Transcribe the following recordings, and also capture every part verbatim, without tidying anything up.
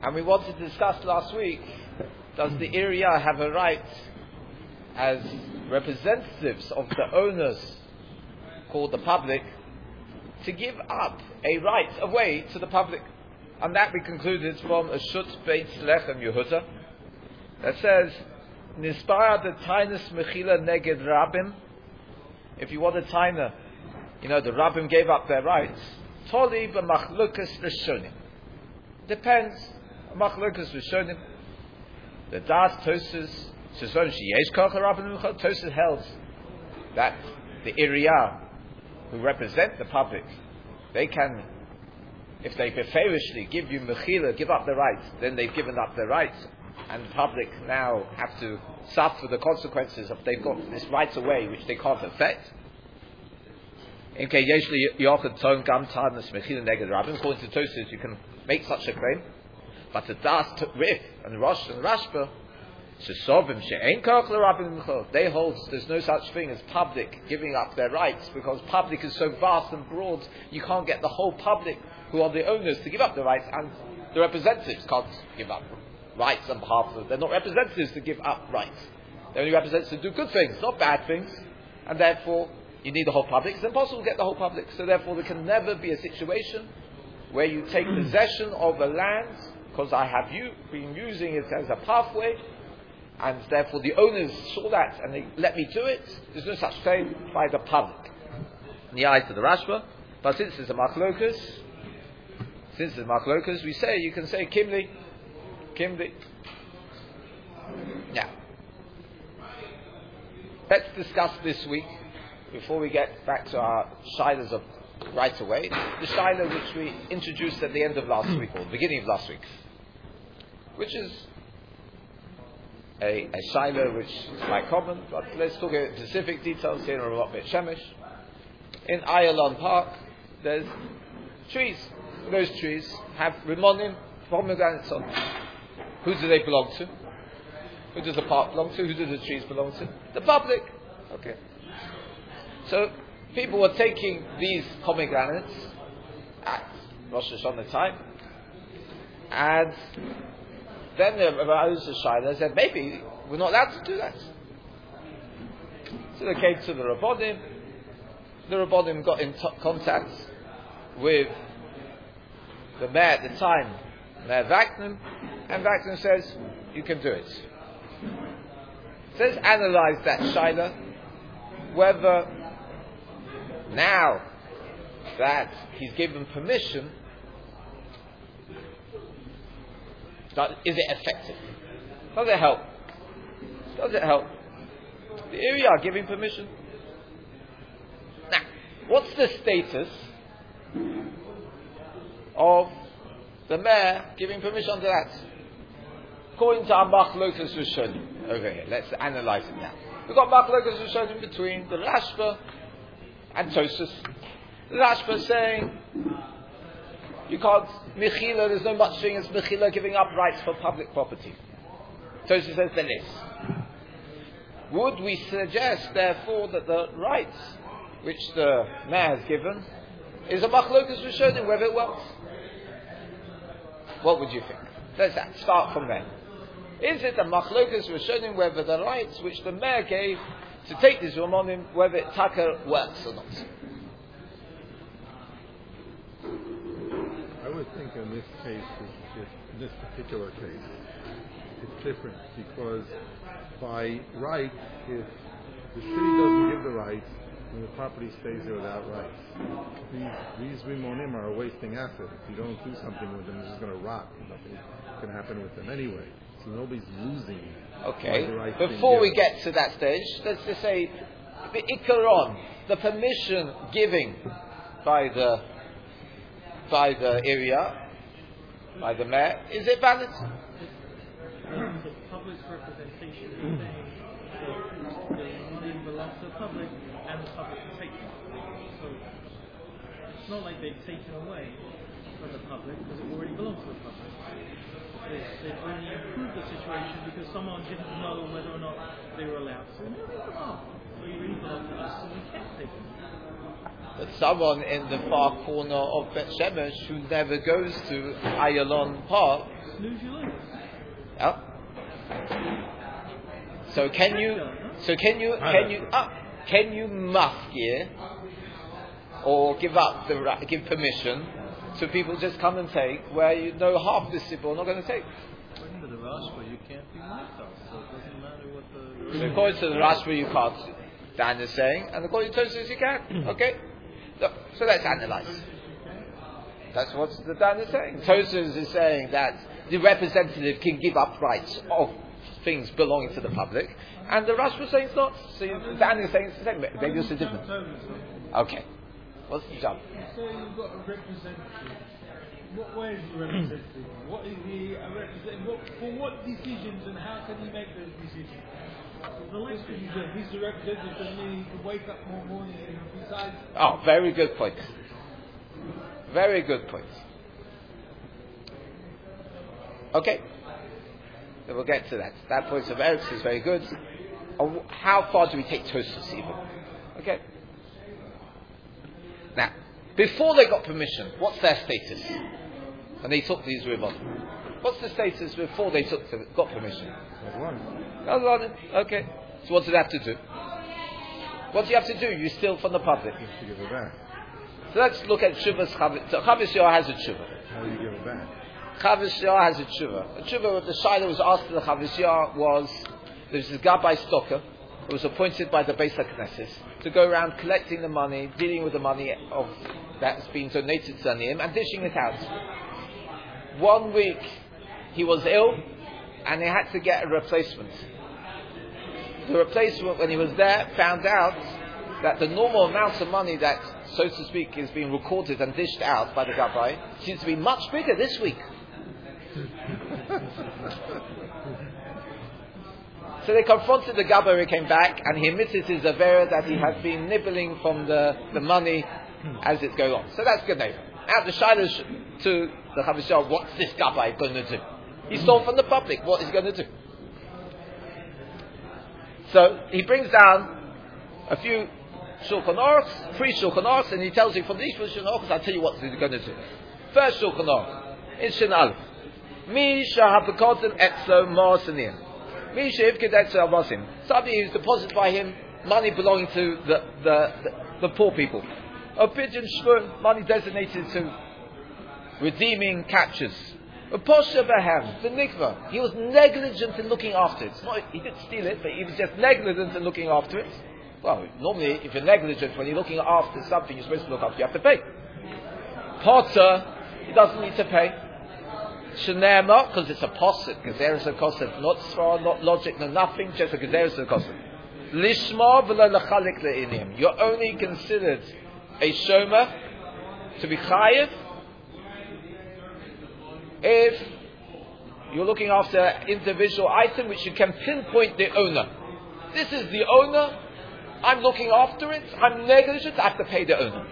And we wanted to discuss last week, does the area have a right as representatives of the owners, called the public, to give up a right, a way to the public? And that we concluded from a Shut Beit Lechem Yehuda that says, Nispara the Tainus Mechila Neged Rabbim. If you want a taina, you know, the Rabbim gave up their rights. Toli b'machlukas Rishonim. Depends. Machlukas Rishonim. The Das Tosas Shizon Sheyesh Koch Rabbim Tosas held that the area who represent the public, they can, if they preferishly give you mechila, give up the rights, then they've given up their rights, and the public now have to suffer the consequences of they've got this right away which they can't affect. In case according to Tosas, you can make such a claim, but the Das Rif and Rosh and Rashba, they hold there's no such thing as public giving up their rights, because public is so vast and broad, you can't get the whole public who are the owners to give up the rights, and the representatives can't give up rights on behalf of them. They're not representatives to give up rights. They're only representatives to do good things, not bad things, and therefore you need the whole public. It's impossible to get the whole public, so therefore there can never be a situation where you take possession of a land because I have you been using it as a pathway, and therefore the owners saw that and they let me do it. There's no such thing by the public. In the eyes of the Rashba, but since it's a machlokas, since it's a machlokas, we say you can say kimli, kimli. Now, let's discuss this week before we get back to our shilas of right away. The shilah which we introduced at the end of last week or beginning of last week, which is a, a shilah which is quite common, but let's talk about specific details here in Ramat Beit Shemesh. In Ayalon Park, there's trees. Those trees have rimonim, pomegranates on them. Who do they belong to? Who does the park belong to? Who do the trees belong to? The public. Okay. So people were taking these pomegranates at Rosh Hashanah time, and then the Rabbi Shai said, maybe we're not allowed to do that. So they came to the Rabbonim. The Rabbonim got in t- contact with the mayor at the time, Mayor Vaknim, and Vaknim says, you can do it. So let's analyze that Shaila, whether now that he's given permission, is it effective? Does it help? Does it help? The area are giving permission. Now, what's the status of the mayor giving permission to that? According to our Machlokas Rishonim over here, let's analyze it now. We've got Machlokas Rishonim between the Rashba and Tosas. The Rashba is saying you can't Mechila, there's no much thing as Mechila giving up rights for public property. Tosas says there is. Would we suggest therefore that the rights which the mayor has given is a Machlokas Rishonim, whether it works? What would you think? Let's start from there. Is it a Machlokas Rishonim whether the rights which the mayor gave to take this Ramonim, whether it taka works or not? I would think in this case, in this particular case, it's different, because by right, if the city doesn't give the rights, then the property stays there without rights. These, these Rimonim are a wasting asset. If you don't do something with them, it's just going to rot. Nothing's going to happen with them anyway. So nobody's losing. Okay. Before we get to that stage, let's just say the Ikaron, the permission giving by the by the area, by the mayor, is it valid? The public's representation is saying that the money belongs to the public and the public can take it. So it's not like they've taken away from the public because it already belongs to the public. They've, they've only improved the situation because someone didn't know whether or not they were allowed to. No, they are. So you really belong to us, so we can't take it. But someone in the far corner of Bet Shemesh who never goes to Ayalon Park, Snooze your life. yeah. So can you? So can you? Can you? Uh, can you mafkir or give up the ra- give permission to people just come and take where you know half the people are not going to take? According to the Rashba, you can't be Michael, so it doesn't matter what the. So according to the Rashba, you can't. Dan is saying, and according to Tosfos, you can. Okay. So, so let's analyze. That's what the Dan is saying. Tosfos is saying that the representative can give up rights of things belonging to the public, and the Rashba is saying it's not. So Dan is saying it's the same. Maybe it's different. Okay. What's the jump? So you've got a representative. What way is he representative? What is he a representative? What, for what decisions and how can he make those decisions? The list is that he's the representative that means he can wake up one morning and decide. Oh, very good point. Very good point. Okay. So we'll get to that. That point of Eric's is very good. Oh, how far do we take Tosfos even? Okay. Now, before they got permission, what's their status? And they took these ribbons. What's the status before they took the, got permission? Okay. So what do they have to do? What do you have to do? You steal from the public. You have to give it back. So let's look at Tshuva's Chavis. So Chavis Yah has a Tshuva. How do you give it back? Chavis Yah has a Tshuva. A Tshuva, the Shaila was asked to the Chavis Yah was, there was this Gabbai Stoker who was appointed by the Beis HaKnesses to go around collecting the money, dealing with the money of that's been donated to Aniyim and dishing it out. One week he was ill and he had to get a replacement. The replacement, when he was there, found out that the normal amount of money that, so to speak, is being recorded and dished out by the Gabbai seems to be much bigger this week. So they confronted the Gabbai when he came back, and he admitted his avera that he had been nibbling from the, the money as it's going on. So that's good name. Now the Shiloh to the Chavis Yah, what's this Gabbai going to do? He stole from the public. What is he going to do? So he brings down a few Shulchan Aruchs, three Shulchan Aruchs, and he tells you from these Shulchan Aruchs, I'll tell you what he's going to do. First Shulchan Aruch, in Shin Aleph, Mi shahapakotim etzo ma'asanim. Mi shehivkid etzo avasim. Somebody who's deposited by him money belonging to the, the, the, the poor people. A pigeon shvur, money designated to redeeming captures. A posher behem, the nikva. He was negligent in looking after it. It's not, he didn't steal it, but he was just negligent in looking after it. Well, normally, if you're negligent when you're looking after something you're supposed to look after, you have to pay. Potter, he doesn't need to pay. Shenema, because it's a posset, gezeres a kosset, not svara, not logic, no nothing, just a gezeres a kosset. Lishma v'lo lechalik le'inim. You're only considered a shomer to be chayiv if you're looking after an individual item which you can pinpoint the owner. This is the owner, I'm looking after it, I'm negligent, I have to pay the owner.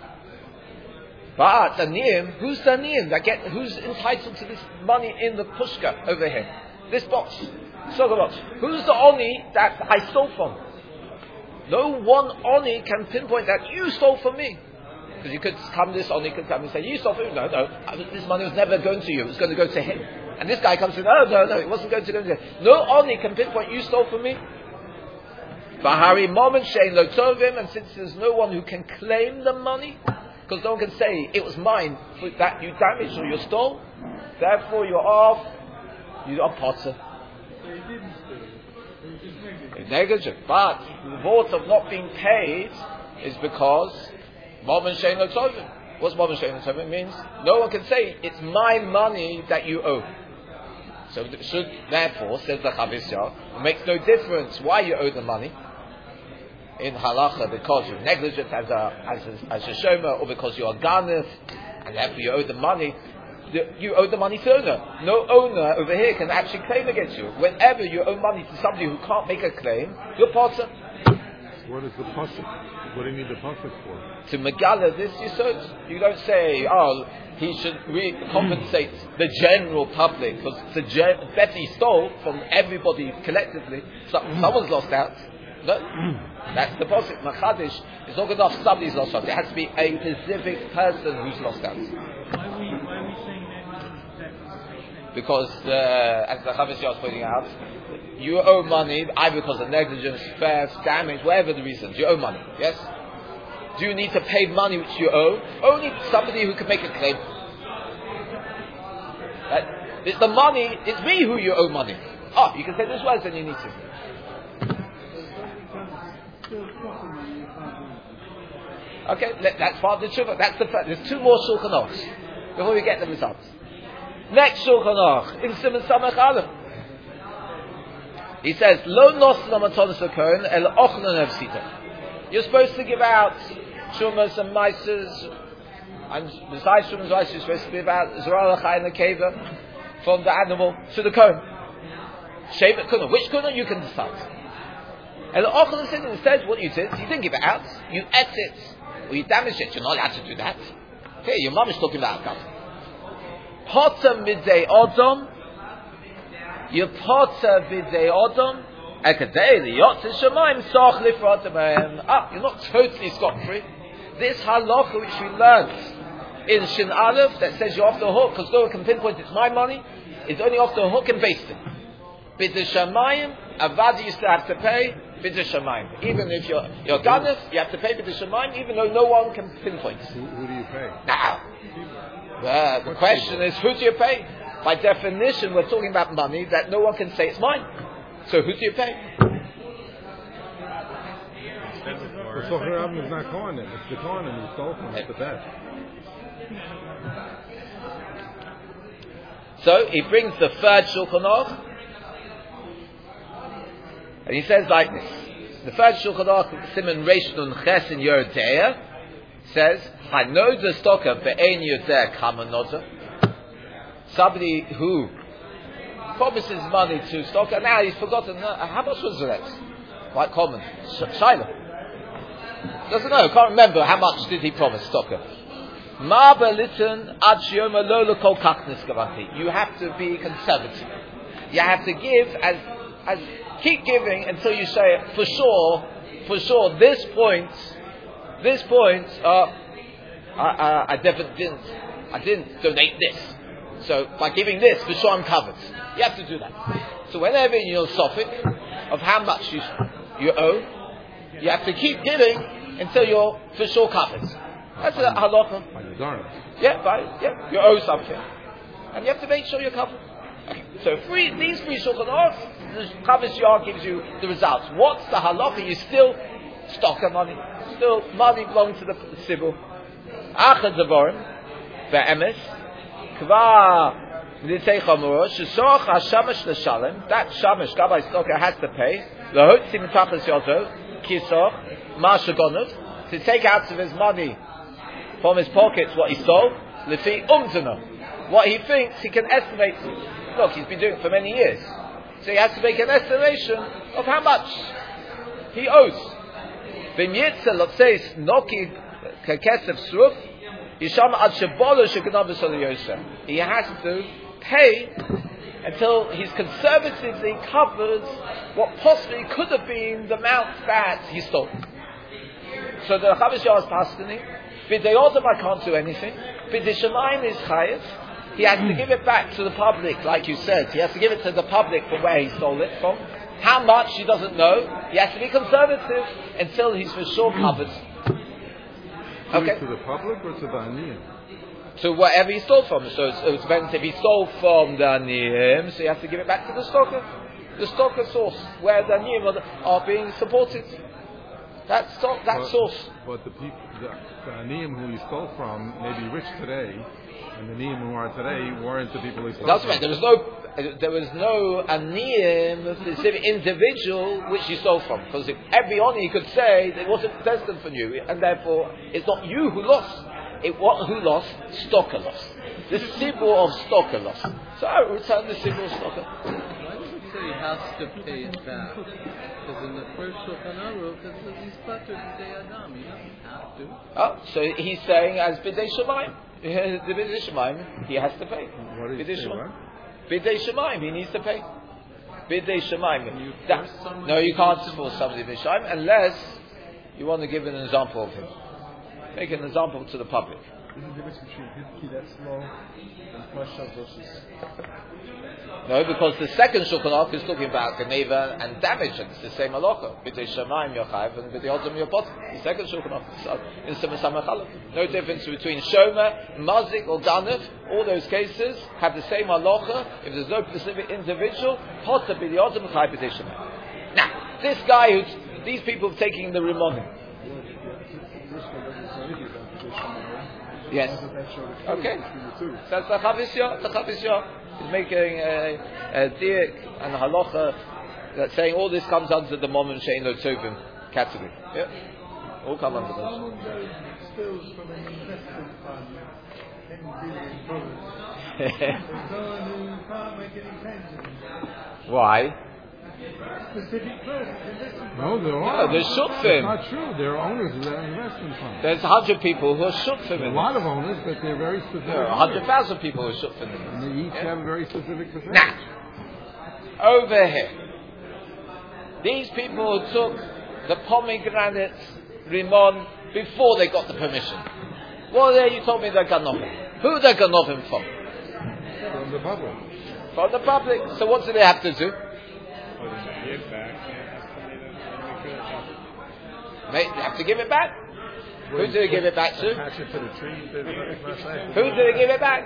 But Aniyim, who's the Aniyim that get, who's entitled to this money in the pushka over here? This box. So box. Who's the Oni that I stole from? No one Oni can pinpoint that you stole from me. Because you could come, this Oni could come and say, you stole from me. No, no, this money was never going to you, it was going to go to him. And this guy comes and says, no, no, no, it wasn't going to go to him. No Oni can pinpoint you stole from me. Bahari moment shein lo tovim, and since there's no one who can claim the money, because no one can say it was mine that you damaged or you stole, therefore you're off, you're a potter. So he didn't steal it. He was just negligent. You're negligent. But the vote of not being paid is because moment shein lo tovim. What's moment shein lo tovim means? No one can say it's my money that you owe. So it should, therefore, says the Chavis Yah, it makes no difference why you owe the money in halacha, because you're negligent as a as a, as a shomer, or because you're a ganef, and therefore you owe the money. The, you owe the money to owner. No owner over here can actually claim against you. Whenever you owe money to somebody who can't make a claim, you're potter. What is the pasuk? What do you need the pasuk for? To megala this yisod, you don't say, oh, he should re- compensate the general public because the gen- bet he stole from everybody collectively. So, someone's lost out. No, That's the posik. Machadish is not enough. Somebody's lost out. It has to be a specific person who's lost out. Why are we, why are we saying negligence? Because, uh, as the Chavis Yos pointing out, you owe money either because of negligence, theft, damage, whatever the reasons. You owe money. Yes. Do you need to pay money which you owe? Only somebody who can make a claim. That, it's the money. It's me who you owe money. Oh, you can say this words, then you need to. Okay, that's part of the tshuva. That's the fact. There's two more Shulchan Aruchs before we get the results. Next Shulchan Aruch in Siman Samach Aleph. He says, "Lo nosna matonis l'kohen el ochnon efsita." You're supposed to give out shumas and meises, and besides shumas and meises, you're supposed to give out zerah l'chai and the keva from the animal to the kohen. Shevet kuna. Which kuna you can decide. And the ochnon said instead, what you did, you didn't give it out. You ate it. Or you damaged it, you're not allowed to do that. Okay, your mom is talking about that. Potter midday odom, you potter midday odom, ekadei liyotze shemaim soch lifrotem. Ah, you're not totally scot-free. This halacha which we learned in Shin Aleph that says you're off the hook, because no one can pinpoint it's my money, is only off the hook and based it. B'de shemaim, avadi used to have to pay, B'de Shamayim. Even if you're you're Ganef, you have to pay B'de Shamayim, even though no one can pinpoint. Who, who do you pay? Now, uh, the question is, who do you pay? By definition, we're talking about money that no one can say it's mine. So who do you pay? The Socher Avim is not Kohanim. It's the Kohanim who stole from it. It's the best. So he brings the third Shulchan Aruch. And he says like this. The first Shulchan Aruch, Siman Reish Nun Ches in Yerodea, says, Hanoda stocker be'ein yodea kamanoda. Somebody who promises money to stocker, now he's forgotten, uh, how much was the rest? Quite common. Sh- Shaila. Doesn't know, can't remember how much did he promise stocker. Ma belitin ad sheyoma lo lekol kach niskavati. You have to be conservative. You have to give as, as, keep giving until you say for sure, for sure, this point, this point, uh, I, I, I definitely didn't, I didn't donate this. So by giving this, for sure I'm covered. You have to do that. So whenever you're sophic of how much you, you owe, you have to keep giving until you're for sure covered. That's a halacha. By the garment. Yeah, by, yeah, you owe something. And you have to make sure you're covered. So three, these three Shulchan Aruch, the Chavis Yar gives you the results. What's the halacha? You still stock of money. Still, money belongs to the Sibul. Achad Zavorim, Ve'emes, Kva, Nitei Chamura, Shesoch HaShamash L'Shalem, that Shamash, Gabbai Stocker has to pay, L'Hot Simitachas Yoto, Kisoch, Mashagonov, to take out of his money from his pockets what he stole, L'Fi Umzana, what he thinks he can estimate. Look, he's been doing it for many years. So he has to make an estimation of how much he owes. V'myitza, let's say, Noki Kekesef Sruf, Yisham Ad Shebolo Shekanab Yosef. He has to pay until he's conservatively covers what possibly could have been the amount that he stole. So the Chavis Yar is paskening. B'dei Odom I can't do anything. B'dei Shemayim is chayav. He has to give it back to the public, like you said. He has to give it to the public from where he stole it from. How much, he doesn't know. He has to be conservative until he's for sure covered. Okay? To the public or to the Aniyim? To whatever he stole from. So it's, it depends if he stole from the Aniyim, so he has to give it back to the stocker. The stocker source, where the Aniyim are, are being supported. That, stock, that but, source. But the people, the, the Aniyim who he stole from may be rich today, and the Aniyim who are today weren't the people he stole That's from. right. There was no, there was no Aniyim, specific individual which he stole from. Because if every Ani could say it wasn't destined for you, and therefore it's not you who lost. It was who lost? Stocker lost. The Sibur of Stocker lost. So I return the Sibur of Stocker. Why does it say he has to pay it back? Because in the first Shulchan Aruch, it says he's patur b'dei Adam. He doesn't have to. Oh, so he's saying as B'dei Shemayim. The B'dei Shemayim, he has to pay. What did he say, what? B'dei Shemayim, he needs to pay. Bidei Shemaim. Can you That- force someone No, you to can't do force something? somebody Bidei Shemaim unless you want to give an example of him. Make an example to the public. There's a difference between Hidki that's low and Pasha versus. No, because the second Shulchan Aruch is talking about Geneva and damage, and it's the same halacha. B'dei Shamayim Yochayv and B'dei Odom Yopot. The second Shulchan Aruch is in Samach Aleph. No difference between Shomer, Mazik, or Ganav. All those cases have the same halacha. If there's no specific individual, Potter B'dei Odom Yochayv B'dei Shamayim. Now, this guy who's these people taking the Rimonim. Yes. Okay. So that's the Chavisya. The Chavisya is making a, a diak and a halacha that's saying all this comes under the Momon She'eino Tovim category. Yeah. All come under those. Someone goes steals from an investment fund, ten billion dollars. There's someone who can't make any pensions. Why? Specific person, investment No, there are. No, there's shutfim. That's not true. There are owners of that investment fund. There's a hundred people who are shutfim There are in a it. lot of owners, but they're very specific. There are a hundred thousand people who are shutfim in And it. they each Yeah. have a very specific percentage. Now, over here, these people who took the pomegranate Rimon before they got the permission. Well, there you told me they're ganovim. Who they're ganovim from? From the public. From the public. So what do they have to do? They have to give it back. Who do they give it back to? Attach it to the tree. It's not- it's not safe. Who do they give it back?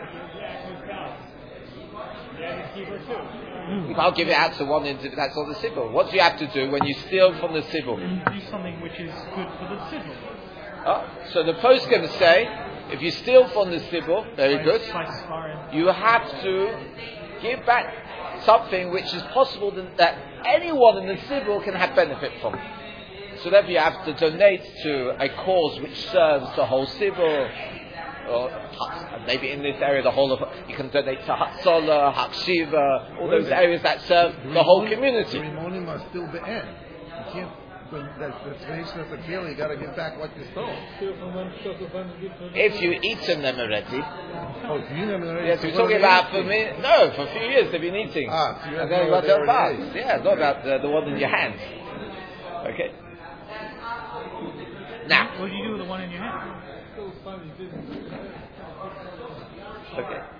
You can't give it out to one individual. That's on the civil. What do you have to do when you steal from the civil? Do something which is good for the civil. Oh, so the post can say, if you steal from the civil, very good, By sparring. you have to give back something which is possible that, that anyone in the civil can have benefit from. So therefore you have to donate to a cause which serves the whole civil, or maybe in this area the whole of, you can donate to Hatzalah, Hakshiva, all those areas that serve the whole The community. Rimonim are still the end. You can't. When that, that's nation of the feeling, you got to give back what you stole. Steal from one stock of one good for If you eaten them already, Oh, if you never know. yes, we're talking about for me. No, for a few years they've been eating. Ah, so you have and to then know what what they'll they pass. already ate. Yeah, not about the, the one in your hand. Okay. Now, What do you do with the one in your hand? still funny business. okay.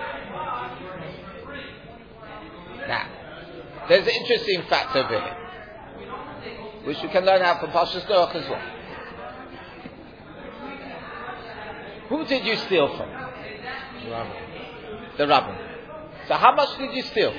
Now, there's an interesting fact over here, which we can learn out from Parshas Noach as well. Who did you steal from? Rabbi. The rabbin. So how much did you steal?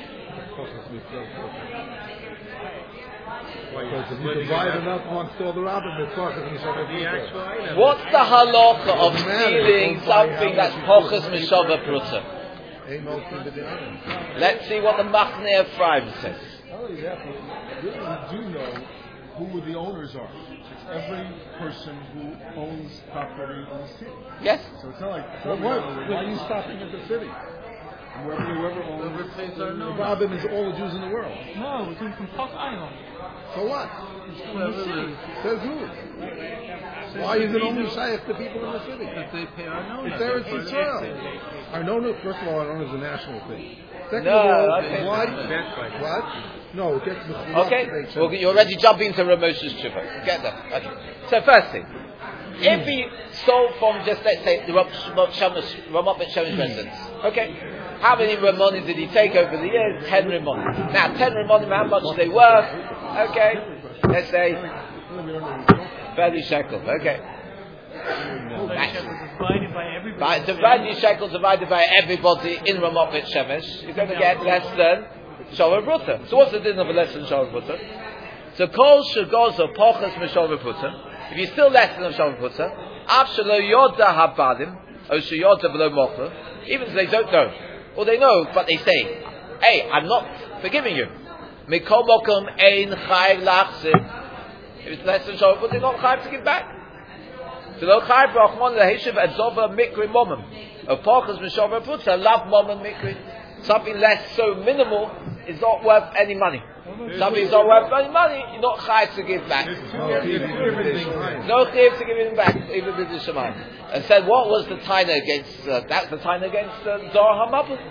Because if you divide enough amongst all the rabbis, it's talking and The actual item. What's the halacha of Doesn't matter. stealing Don't buy something how that's much you pochas put. mishava pruta? Ain't no thing to the item. Let's see what the Machne Ephraim says. Not only that, but really we do know who the owners are. It's every person who owns property in the city. Yes? So it's not like Well, what? Why are you stopping at the city? whoever, whoever owns Whoever pays our The no. rabbin is all the Jews in the world. No, we came from Park Island. So what? Whoever lives, Says who? Why is it only shaykh to people in the city? if they pay our no. It's Eretz Yisrael. Arnona, first of all, Arnona is a national thing. Second No, of all, okay. why? That's right. What? No, it gets the Okay, well, you're already jumping to Ramos's Tshuva. Get that. Okay. So first thing, if he stole from just, let's say, the Ramot Ben Shemish residence, okay, how many Ramonim did he take over the years? Ten Ramonim. Now, ten Ramonim, how much are they worth? Okay, let's say thirty shekels, okay. thirty shekels is divided by everybody. By divided shekels divided by everybody in Ramot Ben Shemesh, you're going to get less than Shalom Bruta. So what's the din of a less than Shalom Bruta? So Kol Shagozo Pochas Meshalom Bruta. If you're still less than Shalom Bruta, Avshalo Yoda Habadim, Osha Yoda Below Mochla, even if they don't know, or they know, but they say, hey, I'm not forgiving you. Mikol Mokom Ein Chayv Lachzim. If it's less than Shalom Bruta, they're not Chayv to give back. So lo Chayv Rachmon Leheshiv Adzova Mikri Momim. Of Pochas Meshalom Bruta, Love Momim Mikri. Something less so minimal is not worth any money. Something is not worth any money, you're not chayav to give back. No chayav to give him back, even with the Shemayim. And said, what was the taina against, uh, that's the taina against uh, Zohar HaMabul.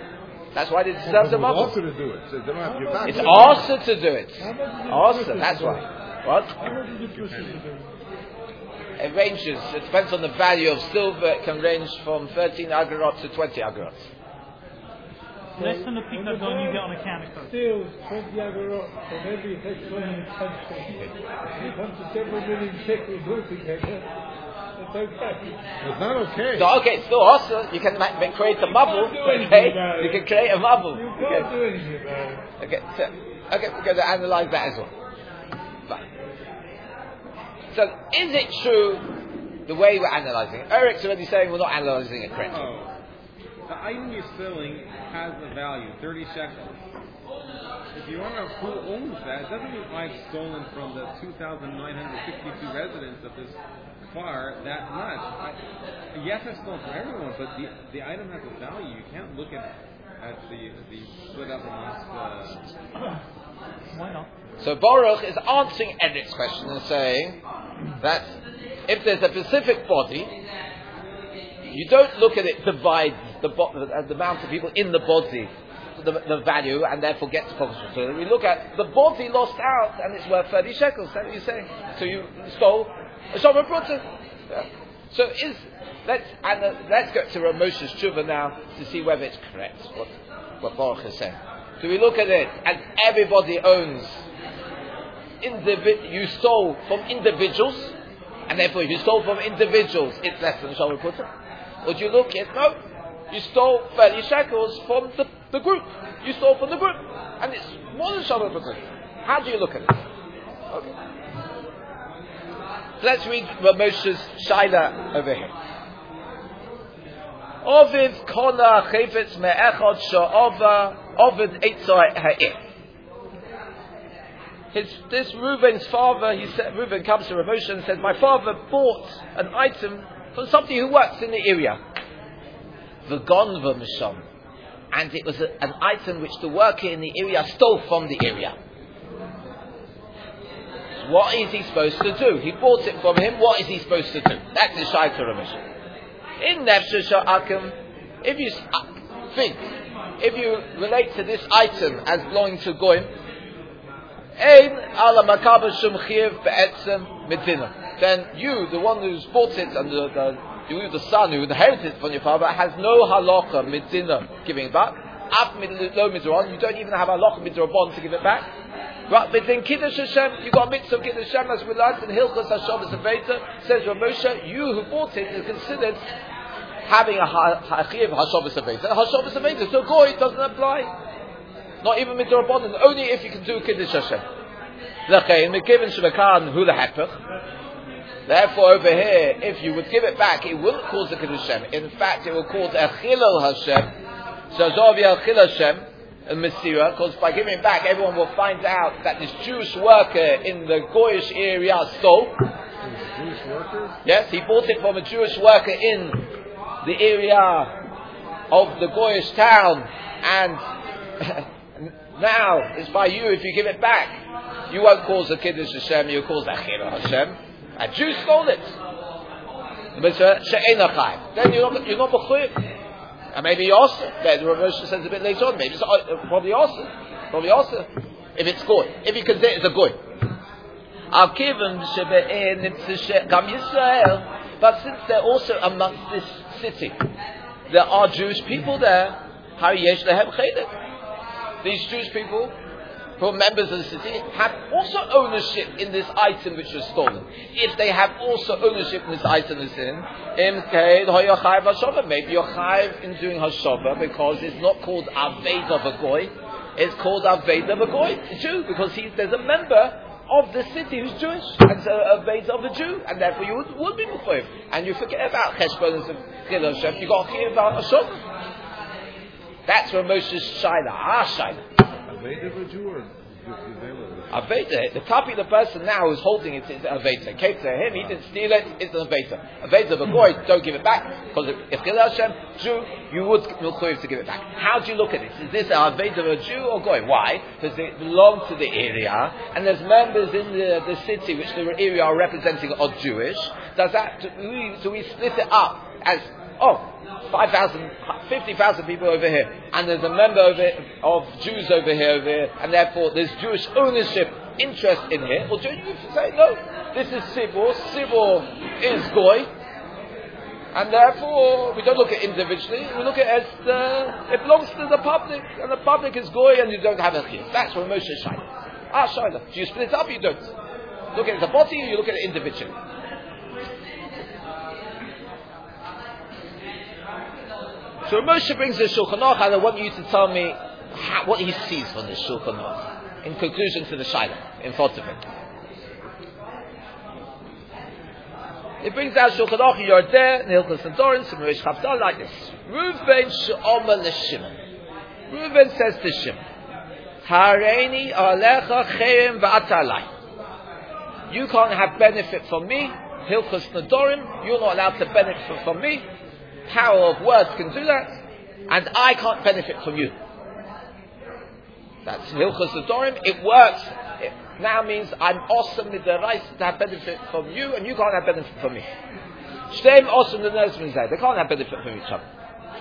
That's why they deserve the It's mabul. also to do it. So they don't have to give back. It's also to do it. How much is it Also, pushing that's to why. do? What? How much is it pushing to do? It ranges. It depends on the value of silver. It can range from thirteen agarot to twenty agarot. Less than the pikadon you get on a counter. Still, twenty agorot from every hectare country. When it comes to several million shekels altogether, that's okay. It's not okay. So okay, it's still also you can ma- ma- create a mabul. Okay, you can create a mabul. You Okay. can't do anything about it. Okay, so, okay, we're going to analyze that as well. Fine. So, is it true the way we're analyzing it? Eric's already saying we're not analyzing it correctly. Oh. The item you're selling has a value, thirty shekels. If you want to know who owns that, it doesn't mean I've stolen from the two thousand nine hundred sixty-two residents of this bar that much. I, yes, I've stolen from everyone, but the the item has a value. You can't look at at the the split up amongst. Uh, Why not? So Baruch is answering Eric's question and saying that if there's a specific body, you don't look at it divide the, bo- the, the amount of people in the body, the, the value, and therefore get to profit. So we look at the body lost out and it's worth thirty shekels. That's what you're saying. So you stole a Shomer Pruta. Yeah. So is let's and uh, let's go to Rav Moshe's tshuva now to see whether it's correct what what Baruch is saying. So we look at it and everybody owns. Indivi- you stole from individuals, and therefore if you stole from individuals, it's less than Shomer Pruta. Or do you look at, no, you stole thirty shekels from the, the group. You stole from the group. And it's more than Shomer Pruta. How do you look at it? Okay. So let's read Rav Moshe's Shaila over here. Ovid kona chayfetz me'echad sha'ova ovid eitzai ha'ir. His, this Reuven's father, he said, Reuven comes to Rav Moshe and says, my father bought an item from somebody who works in the area. V'gonva misham. And it was a, an item which the worker in the area stole from the area. What is he supposed to do? He bought it from him, what is he supposed to do? That's the Shaita Rav Moshe. In Nefesh Sha'akim, if you uh, think, if you relate to this item as belonging to Goyim, Ein ala makabel shum chiyuv be'etzem medina. Then you, the one who's bought it, and the, the you, the son who inherited it from your father, has no halacha medina giving it back. Af lo midron, you don't even have halacha midrabon to give it back. But within Kiddush Hashem, you got a mitzvah of Kiddush Hashem as we learned in Hilchos Hashavos Aveda. Says Rav Moshe, you who bought it is considered having a chiyuv Hashavos Aveda. Hashavos Aveda, so goy doesn't apply. Not even midrabanan, only if you can do Kiddush Hashem. Therefore, over here, if you would give it back, it wouldn't cause a Kiddush Hashem. In fact, it will cause a Chilul Hashem. So, Zavia Chilul Hashem, and Mesira, because by giving it back, everyone will find out that this Jewish worker in the Goyish area stole. Jewish workers? Yes, he bought it from a Jewish worker in the area of the Goyish town, and now it's by you. If you give it back, you won't cause a Kiddush Hashem, you'll cause a Chilul Hashem. A Jew stole it. Then you're not, you're not B'chuyev. And maybe you also, the Rav Moshe says a bit later on, maybe it's uh, probably also. Probably also. If it's goy. If you consider it as a goy. But since they're also amongst this city, there are Jewish people there. These Jewish people, who are members of the city, have also ownership in this item which was stolen. If they have also ownership in this item that's in, maybe you're chayiv in doing hashava because it's not called Aveda V'goy, it's called Aveda V'goy, a Jew, because he's, there's a member of the city who's Jewish, and it's a Aveda of a Jew, and therefore you would, would be mechuyev. And you forget about Cheshbon and Chilul Hashem, you got chayiv about hashava. That's where Moshe's Shaila, our Shaila. Aveda of a Jew or Aveda, the copy of the person now who's holding it is Aveda. Came to him, he didn't steal it, it's an Aveda. Aveda of a goy, don't give it back, because if Chilul Hashem, Jew, you would mechuyev to give it back. How do you look at it? Is this an Aveda of a Jew or goy? Why? Because they belong to the area, and there's members in the, the city which the area are representing are Jewish. Does that, do we, do we split it up as oh, five thousand, fifty thousand people over here, and there's a member over of Jews over here, over here, and therefore there's Jewish ownership interest in here. Well, do you say no? This is Sibor. Sibor is Goy, and therefore we don't look at it individually. We look at it as the, it belongs to the public, and the public is Goy, and you don't have a chiyuv. That's what Moshe Shaila. Ah, Shaila. Do you split it up? You don't. Look at it as a body. You look at it individually. So Moshe brings the Shulchan Aruch, and I want you to tell me how, what he sees from the Shulchan Aruch in conclusion to the Shaila in front of him. It brings out Shulchan Aruch Yordeh, Nilchos Nedorim, Simurish Chavdal like this. Reuven she'omer l'Shimon. Reuven says to Shimon, Hareini alecha cherem v'ata alai. You can't have benefit from me. Hilchos Nedorim, you're not allowed to benefit from me. Power of words can do that, and I can't benefit from you. That's Hilchos Nedorim. It works. It now means I'm awesome with the right to have benefit from you, and you can't have benefit from me. Shteim awesome the nursery say they can't have benefit from each other.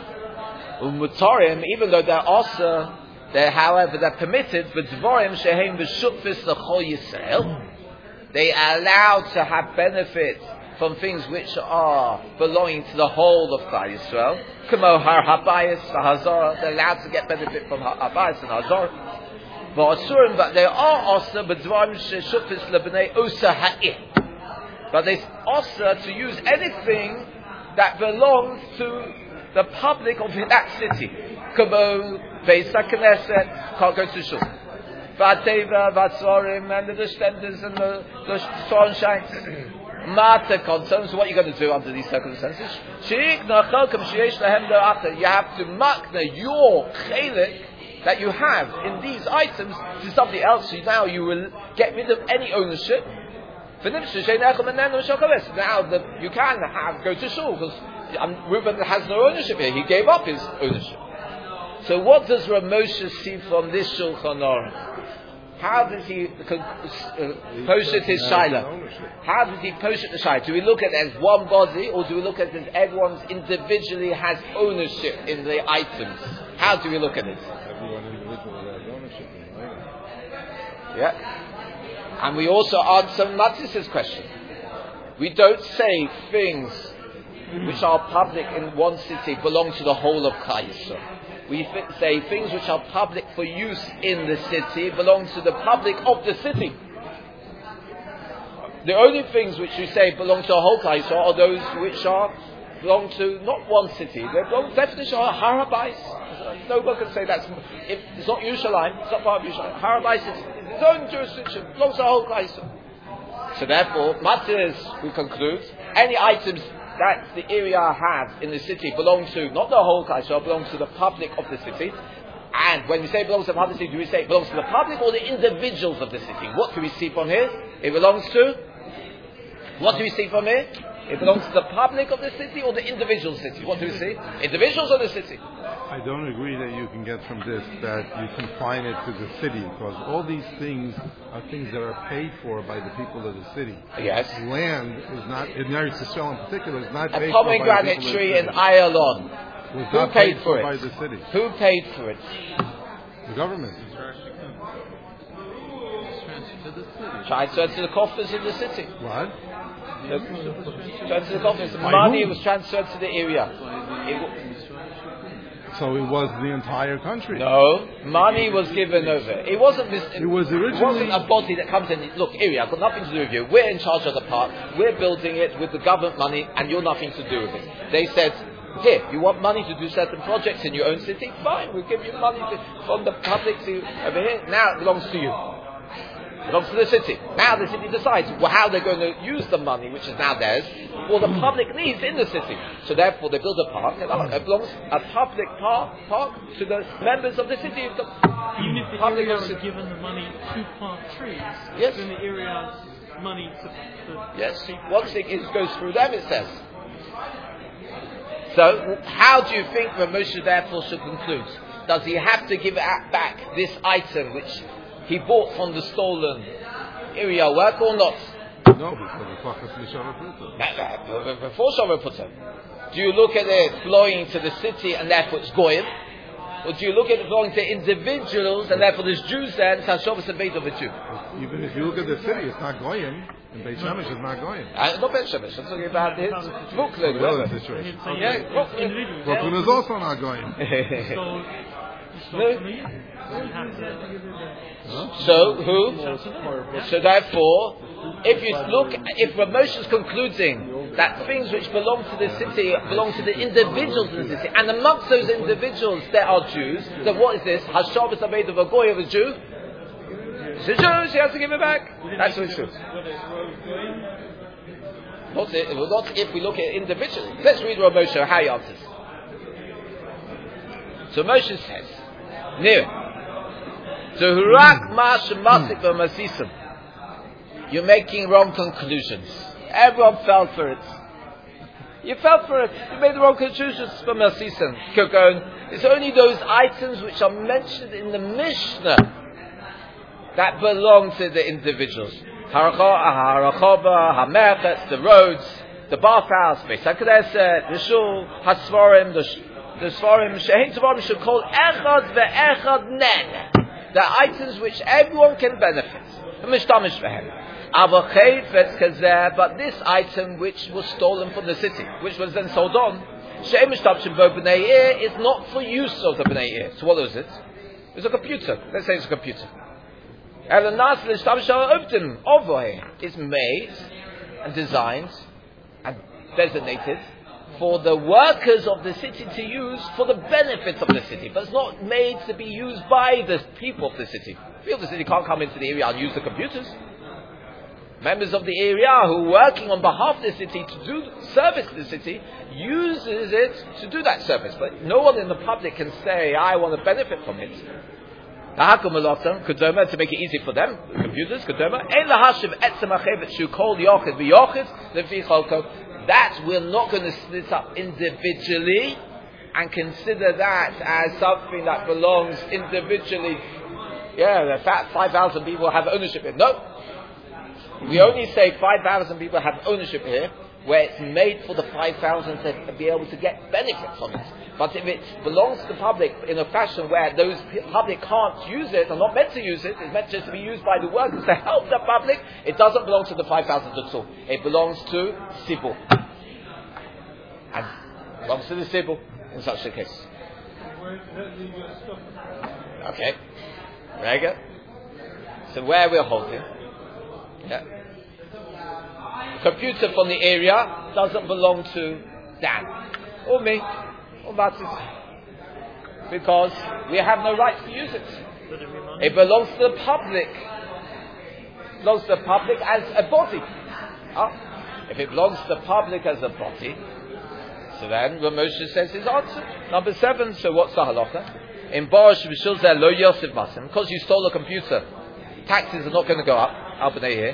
Umutarim, even though they're awesome, they're however they're permitted. But Dvorim shehem v'shutfis l'chol Yisrael, they are allowed to have benefit from things which are belonging to the whole of Klal Yisrael. Kamo har habayis v'hazor, they're allowed to get benefit from har habayis and hazor. V'asurim, but they are also b'dvarim sheshufis lebnei osa ha'ir. But they also to use anything that belongs to the public of that city. Kamo Beis HaKnesset, can't go to shul. V'ateva, v'atzorim, and the descendants and the, the sunshines. Mata concerns, so what are you going to do under these circumstances? You have to makna your chelik that you have in these items to somebody else. So now you will get rid of any ownership. Now the, you can have go to shul because um, Reuben has no ownership here. He gave up his ownership. So what does Rav Moshe see from this Shulchan Aruch? How does he uh, post it his shaila? How does he post it the shaila? Do we look at it as one body, or do we look at it as everyone individually has ownership in the items? How do we look at it? Everyone individually has ownership in the items. Yeah. And we also answer Matis's question. We don't say things which are public in one city belong to the whole of Klal Yisrael. We f- say things which are public for use in the city belong to the public of the city. The only things which we say belong to the whole Klal Yisrael are those which are belong to not one city. They belong definitely to Har HaBayis. No one can say that's if it's not Yerushalayim. It's not part of Yerushalayim. Har HaBayis is, is its own jurisdiction. It belongs to the whole Klal Yisrael. So therefore, Matzahs, we conclude, any items that the area have in the city belong to not the whole Klal Yisrael, belongs to the public of the city. And when we say it belongs to the public city, do we say it belongs to the public or the individuals of the city? What do we see from here? It belongs to. What do we see from here? It belongs to the public of the city or the individual city? What do we see? Individuals of the city. I don't agree that you can get from this that you confine it to the city, because all these things are things that are paid for by the people of the city. Yes. Land is not, in Eretz Yisrael in particular, is not paid A for by the pomegranate people tree of the in city. Ayalon. Was Who not paid paid for by it? the city. Who paid for it? The government. To the city. Transferred to the coffers of the city. What? The, transferred to the coffers. Money was transferred to the area. It, So it was the entire country. no, money was given over. It wasn't this. It was originally- It wasn't a body that comes in. Look, area, I've got nothing to do with you. We're in charge of the park. We're building it with the government money, and you're nothing to do with it. They said, here, you want money to do certain projects in your own city? Fine, we'll give you money to, from the public to over here. Now it belongs to you. It belongs to the city. Now the city decides well, how they're going to use the money, which is now theirs, for the public needs in the city. So therefore, they build a park. And it belongs a public park, park to the members of the city. Of the Even if the public area of was the city. given the money to plant trees, Yes. then the area's money to, to Yes, to- once it is, goes through them, it says. So, how do you think Rav Moshe therefore should conclude? Does he have to give it back this item which he bought from the stolen area work or not? No, because the Fachas Nishara Pruta. Before Shavuot Putzah. Do you look at it belonging to the city and therefore it's goyim? Or do you look at it belonging to individuals and therefore there's Jews there and it's Hashavas and Beit of a Jew? Even if you look at the city, it's not goyim. And Beit Shemesh is not goyim. Uh, not Beit Shemesh. I'm talking about his Brooklyn. The other situation. Yeah, Brooklyn. Brooklyn is also not goyim. So who? So therefore, if you look, if Rav Moshe is concluding that things which belong to the city belong to the individuals in the city, and amongst those individuals there are Jews, then what is this? Hashavas are made of a goy of a Jew. It's a Jew, she has to give it back. That's what it should. Not, it, not if we look at it individually. Let's read Rav Moshe how he answers. So Moshe says, Nir. You're making wrong conclusions. Everyone fell for it. You fell for it. You made the wrong conclusions for Mersisan. It's only those items which are mentioned in the Mishnah that belong to the individuals. Harachova, Hamerchetz, the roads, the bathhouse, Beis HaKnesset, the shul, Hasvarim, the the Svarim, Shehin Tavarim should call Echad ve'Echad Nen. The items which everyone can benefit. But this item which was stolen from the city, which was then sold on, is not for use of the Bnei Ir. So what was it? It was a computer. Let's say it's a computer. It's made and designed and designated for the workers of the city to use for the benefits of the city, but it's not made to be used by the people of the city. People of the city can't come into the area and use the computers. Members of the area who are working on behalf of the city to do service to the city uses it to do that service, but no one in the public can say, I want to benefit from it. To make it easy for them, the computers, that we're not going to split up individually and consider that as something that belongs individually. Yeah, the fact five thousand people have ownership here. No. We only say five thousand people have ownership here where it's made for the five thousand to be able to get benefit from it. But if it belongs to the public in a fashion where those public can't use it, are not meant to use it, it's meant just to be used by the workers to help the public, it doesn't belong to the five thousand at all. It belongs to Sibul. And it belongs to the Sibul in such a case. Okay. Rega. So where we're holding, yeah. Computer from the area doesn't belong to Dan or me or Matis because we have no right to use it. It belongs to the public. It belongs to the public as a body. Oh. If it belongs to the public as a body, so then Rav Moshe says his answer. Number seven. So what's the halacha? In Bosh B'Shulzeh Lo Yosef Masim, because you stole a computer, taxes are not going to go up. Al B'nei here.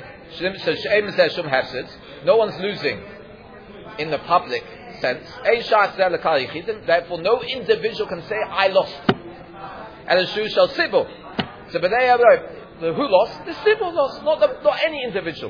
No one's losing in the public sense. Therefore, no individual can say, I lost. And the Shu shall Sibul. So, who lost? The Sibul lost, not, the, not any individual.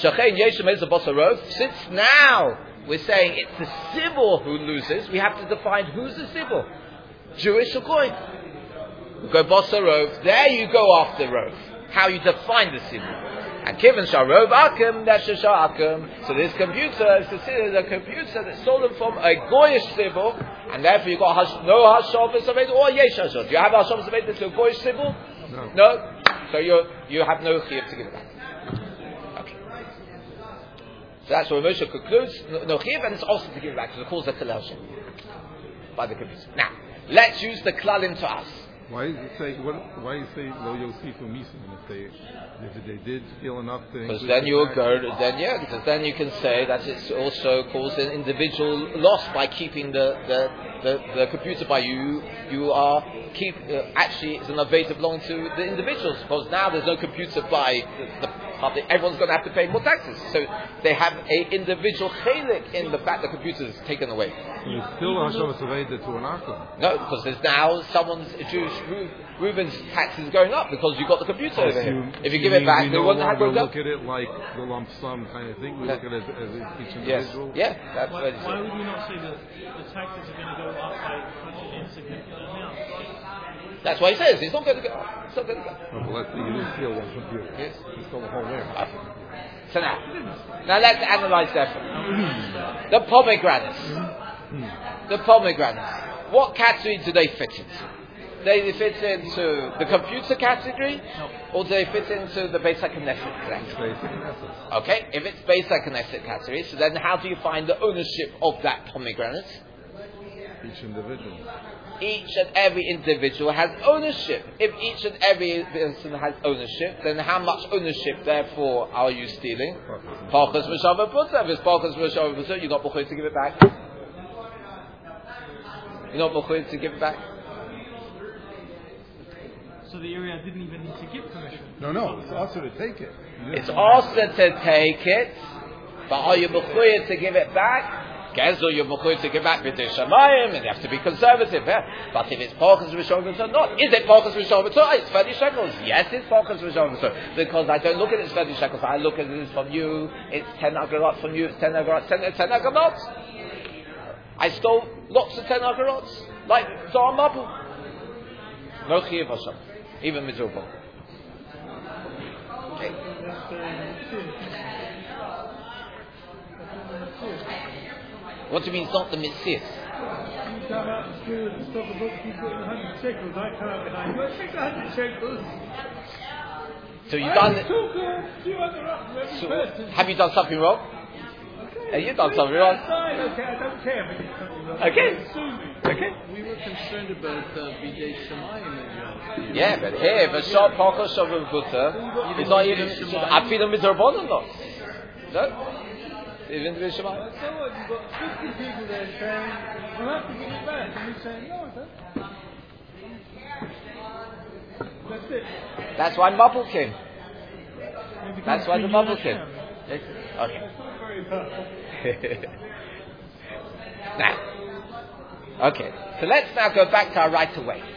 Since now we're saying it's the Sibul who loses, we have to define who's the Sibul. Jewish or Goy? We go Bossa Rov. There you go after Rov. How you define the Sibul. And Kivin Sharov Akim, that's Akim. So this computer is considered a computer that's stolen from a Goyish Sibul, and therefore you've got hash, no Hashavas Aved or Yesh Hashav. Do you have Hashavas Aved to a Goyish Sibul? No. No? So you you have no Chiyav to give it back. Okay. So that's where Moshe concludes. No, no Chiyav, and it's also to give it back, because it calls a Kalel Shem by the computer. Now, let's use the Klalim to us. Why does it say? What, why do you say Lo Yosifu Misim if they if they did steal enough to? Because then you will go. Then yeah, because then you can say that it's also caused an individual loss by keeping the the, the, the computer by you. You are keep uh, actually it's an aveda belonging to the individuals because now there's no computer by the, the public. Everyone's going to have to pay more taxes. So they have a individual chelik in the fact the computer is taken away. It's still a Hashavas Aveda to an Akum. No, because there's now someone's Jewish Ru- Reuben's tax is going up because you've got the computer over here. If you give it back, we they no won't have longer to look at it like the lump sum kind of thing. We No. look at it as, as each Yes. individual. Yeah, that's Why, what it why is. would we not say that the taxes are going to go up by such an insignificant amount? That's what he says. It's not going to go up. It's not going to go up. No, but let's say you didn't steal one computer. Yes. You stole the whole warehouse. So now, now let's analyze that. The pomegranates. The pomegranates. What category do they fit into? Do they fit into the computer category, or do they fit into the Beis HaKnesset category? Basic and essence. Okay, if it's Beis HaKnesset category, so then how do you find the ownership of that pomegranate? Each individual. Each and every individual has ownership. If each and every person has ownership, then how much ownership, therefore, are you stealing? Parkas Meshava Puta. If it's Parkas Meshava Puta, you're not B'chuy to give it back. You're not B'chuy to give it back. So the area didn't even need to give permission. No, no, it's also to take it. It's also to take it, but are you B'chuy to give it back? Gezel, you're B'chuy to give back B'dei Shamayim, and you have to be conservative. Yeah? But if it's Parkas Meshava Puta, not. Is it Parkas Meshava Puta? It's thirty shekels. Yes, it's Parkas Meshava Puta. Because I don't look at it as thirty shekels. I look at it as from you. It's ten agarot from you. It's ten agarot. ten, ten agarot. I stole lots of ten agarot. Like Zohar Mabu. No Chiyav Hashem. Even miserable. Okay. What do you mean it's not the mitzvah? You come out of school and stop the book, you put in one hundred shekels, I come out behind you, I take one hundred shekels. So you've I done took it. uh, two hundred up from every So, person. have you done something wrong? Okay, Have you done something wrong? Fine, okay, I don't care if it's something wrong. Okay. Sue me. Okay. We were concerned about uh, B'dei Shamayim as well. Yeah, but here, the shop Parkas Meshava Puta is not even. I feel them with their bottom not. No. Even the Shema. So what, you've got fifty people there saying, you have to give it back, and you're saying, no, I don't. That's it. That's why bubble came. It becomes That's why the between bubble you came. and Hashem. Okay. That's not very powerful. Now, okay. So let's now go back to our right of way.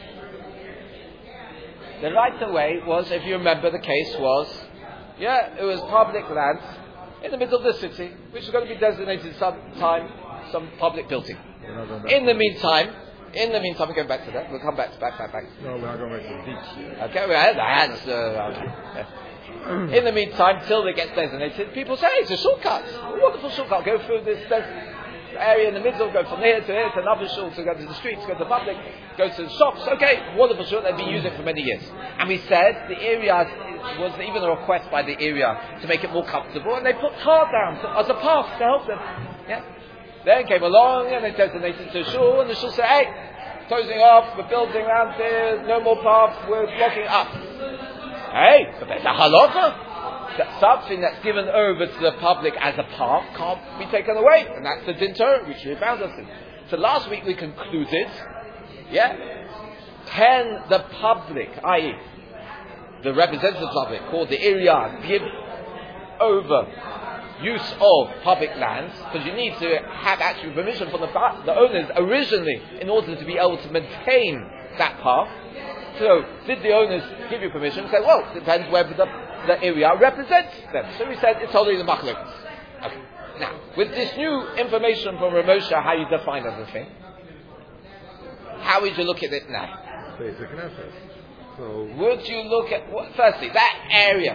The right of way was, if you remember, the case was, yeah, it was public land in the middle of the city, which is going to be designated some time, some public building. We're not going back In the to meantime, in the meantime, we're going back to that. We'll come back, back, back, back. No, we're not going back to the beach. Okay, well, that's, uh, okay. In the meantime, till it gets designated, people say, hey, it's a shortcut. A wonderful shortcut. Go through this des- area in the middle, go from here to here to another shul, to go to the streets, go to the public, go to the shops. Okay, wonderful shul. They've been using it for many years. And we said the area was even a request by the area to make it more comfortable, and they put tar down to, as a path to help them. Yeah. Then came along and they designated it to a shul, and the shul said, hey, closing off, we're building around here, no more path, we're blocking up. Hey, but there's a halacha. That something that's given over to the public as a path can't be taken away, and that's the din Torah which we found us in. So last week we concluded, yeah, can the public, that is, the representative public, called the area, give over use of public lands, because you need to have actual permission from the, the owners originally in order to be able to maintain that path. So, did the owners give you permission? Say, well, it depends whether the, the area represents them. So we said it's only the machlokas. Okay. Now, with this new information from Ramosha, how you define everything, how would you look at it now? Basic and essence. So, Would you look at, well, firstly, that area,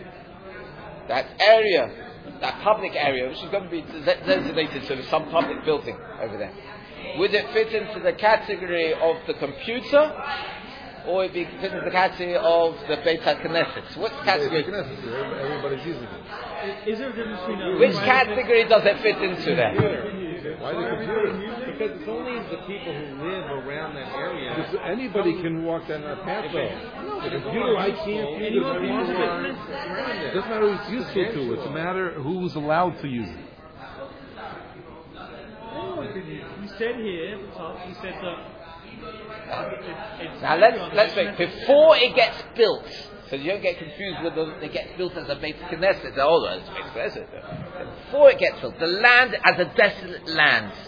that area, that public area, which is going to be de- designated to some public building over there, would it fit into the category of the computer, or would it fit into the category of the Beit HaKnesset? What category? basic and essence. Everybody's using it. Is there a difference between a Which private- category does it fit into there? Why the computer? Because it's only the people who live around that area. Because anybody can walk down that path, though. The computer, I can't use it. People I want who to. are around It there. doesn't matter who it's useful to. It's a matter who's allowed to use it. Oh, you said here at the top, you said that it, it's Now let's let's make before it gets built, so you don't get confused with the it gets built as a Beit Knesset. Oh, it's Beit Knesset. Before it gets built, the land as a desolate land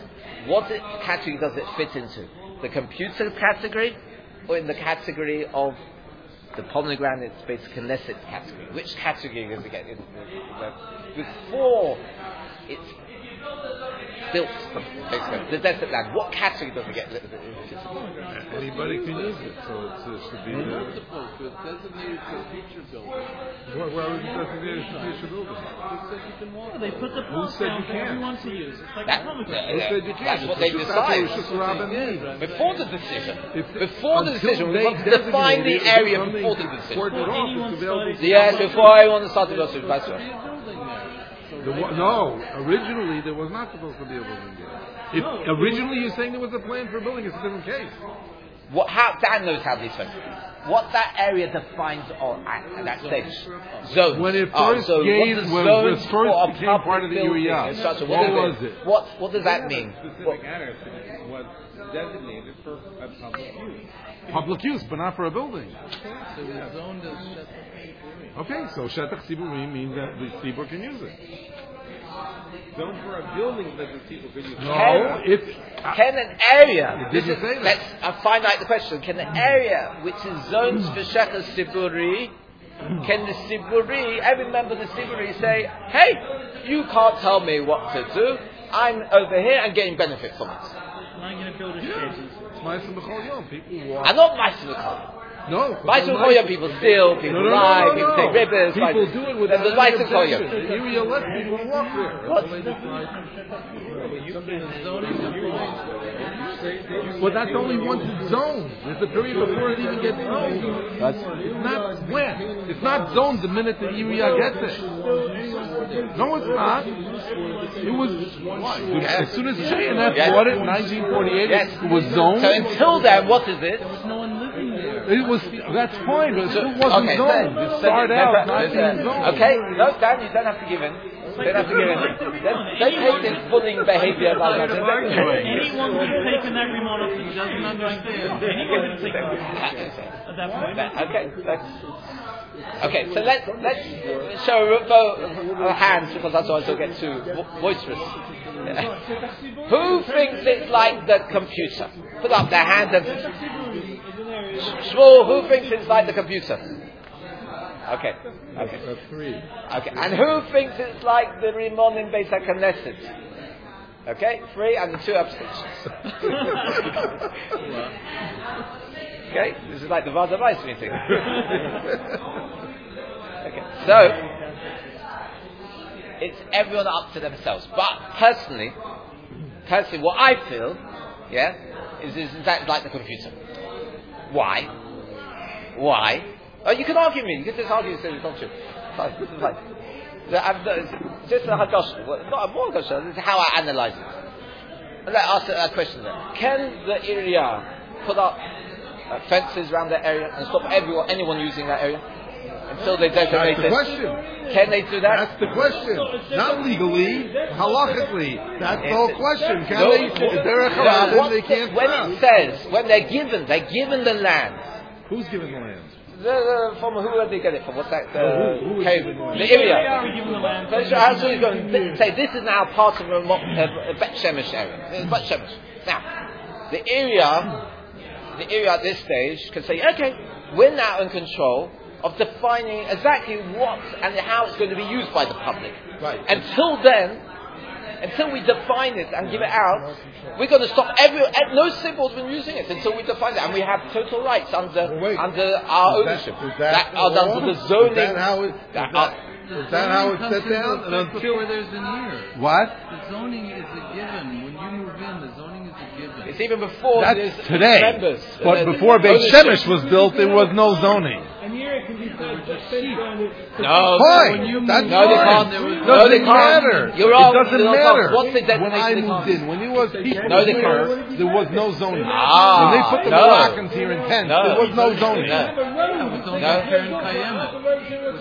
what it, category does it fit into? The computer category, or in the category of the pomegranate based Knesset category? Which category does it get in? Before it's built the desert land, what category does it get? Anybody can use it, so it's, it should be. It's not supposed to. It's designated for future building. Where, where is it designated for future building? Who said you can walk? They put the Who plots said down you for can't? everyone to use. It's like That- a comic uh, book. Who said you can't? That's what they It's just- that's decide. what it's just Rabbi Meir. Before the decision. If- Before the until decision. We they want to define the designate it, area something before the decision. cordoned off, Anyone it's available started- to Yes, before everyone started to do There's it. supposed to be a building there. So The, right wa- now- no, originally there was not supposed to be a building there. If No. originally you're saying there was a plan for a building, it's a different case. What, how, Dan knows how these things. What that area defines on at, at that stage. Zones. When it Oh, first so gave- what does when zones it first for a became public part of the building area, and such a- what is was it? What, what does that mean? Specific What- address was designated for a public use. Public use, but not for a building. So it's zoned as Shetach. Okay, so Shetach Tziburi means that the Tzibur can use it. Zone for a building that the people could use. No, it's Can an area, It this didn't is, say that. let's uh, find out the question, can an area which is zones for Shechas Siburi, can the Siburi, every member of the Siburi say, hey, you can't tell me what to do, I'm over here and getting benefit from it. I'm going to build a station. it's Ma'asim B'chol Yom. People walk. I'm not Ma'asim No, Ma'asim Koyam, people steal, people No, no, no, lie, no, people no. take ribbons. People do it without There's any Ma'asim Koyam. objection. The area lets people walk there. What? Until they decide. Zoning But that's only once it's zoned. There's a period before it even gets zoned. That's, It's not when. It's not zoned the minute the area gets it. No, it's not. It was as soon as J and F Yes. bought it in nineteen forty-eight. Yes. It was zoned. so until then, what is it? No one living there. It was. That's fine, but it still wasn't Okay, zoned. so- It so started there's out a- not there's being a- zoned. Okay, no, Dan, you don't have to give in. You don't have to give in. Don't, don't take this bullying behavior about nothing. Anyone could have taken that remote off that doesn't understand. Anyone could have taken it at that point. Okay, let's, okay, so let's let's show a vote of hands because that's always will get too vo- boisterous. Who thinks it's like the computer? Put up their hands and Shmuel, who thinks it's like the computer? Okay, okay, That's three. okay. And who thinks it's like the Rimon in Beis HaKnesset? Okay, three and the two abstentions. Okay, this is like the Vada Vice meeting. Okay, so it's everyone up to themselves. But personally, personally, what I feel, yeah, is, is that like the computer. Why? Why? Oh, you can argue me. You can just argue and say it's not true. Fine, this is like the- I've done- it's just a hagosha. Well, not a more hagosha. This is how I analyze it. And I ask a question there. Can the area put up uh, fences around that area and stop everyone, anyone using that area until they designate That's the it? question. Can they do that? That's the question. Not legally, halachically. That's the whole question. Can No, they? what- If they're a no, Harabim, what they the- can't when stop. it says, when they're given, they're given the land. Who's giving the land? The, the, from who did they get it from? What's that? The, Who- who is cave, giving the land? the area. We're given the land. So so how he's going to say this is now part of a, mo- a, a Bet Shemesh area. Uh, Bet Shemesh. Now, the area, the area at this stage can say, okay, we're now in control of defining exactly what and how it's going to be used by the public. Right. Until then, until we define it and give it out, we're going to stop every, eh, no civil has been using it until we define it, and we have total rights under Well, wait. under our Is that- ownership. is that are the law? under the zoning. Is that how it? Is that that, are- is that how it's Zoning set comes down? into And effect until before there's an year. what? The zoning is a given. When you move in, the zoning is a given. It's even before That's there's today. members. But There's before Beit ownership. Shemesh was built, there was no zoning. And here it can be No, Fine. when you That's moved No, they fine. can't. there was- No, Doesn't they can't. matter. You're it wrong. doesn't You're wrong. matter. What's the when definition I they moved can't? in, when it was people No, they here, can't. there was no zoning. Ah, when they put the no. Moroccans here in tents, No. there was no zoning. No. It was only No. Karen Kayemet.